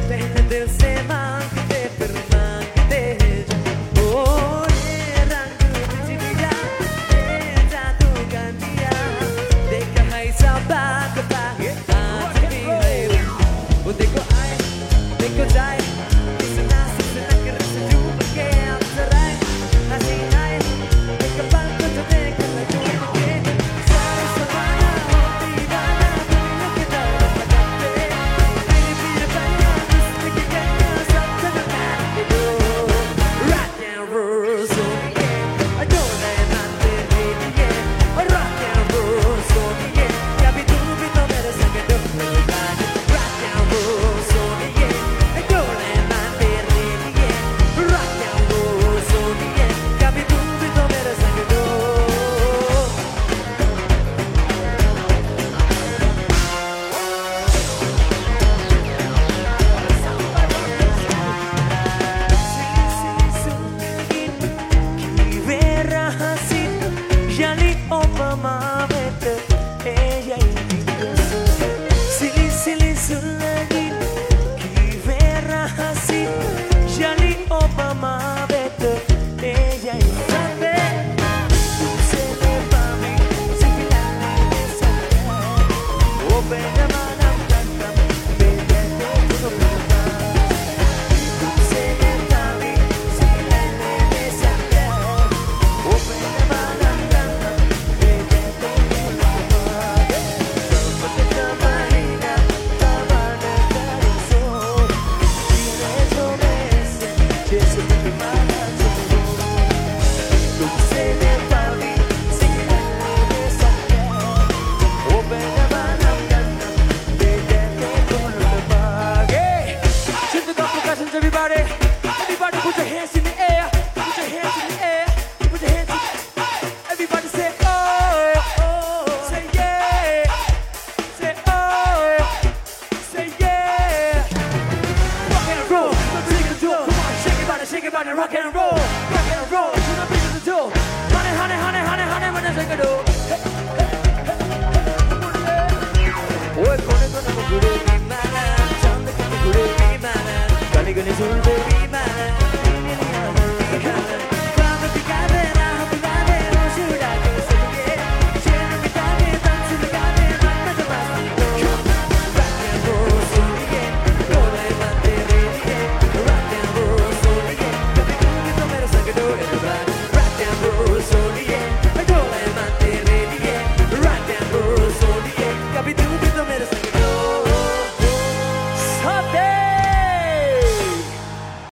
पहले दिल से मांगते फिर मांगते जा ओ ये रंग बिजलिया ये जादू गंजिया देखा है सब बात आज भी है वो देखो आए देखो जाए इतना कर से डूब के अब जरा हंसी आए एक पल को तो देख ले डूब के सारे सवाना हो दीवाना दिल के दौर लगाते मेरी पीर बना मुझसे की गया सब चलना दो rock and roll सोनिए डोले नाते दीजिए rock and roll सोनिए कभी तू भी तो मेरे संग डोले rock and roll सोनिए डोले नाते दीजिए rock and roll सोनिए कभी तू भी तो मेरे संग डो Everybody, everybody put your hands in the air. Put your hands in the air. Put your hands in the air. Everybody say oh, oh. Say yeah. Say oh. Say yeah. Rock and roll, to the beat of the door. Come on, shake your body, rock and roll. Rock and roll, to the beat of the door. Honey, honey, honey, honey, honey, when I take a do. Oh, it's gonna be mana. Chand ke gure mana. Gani gani sun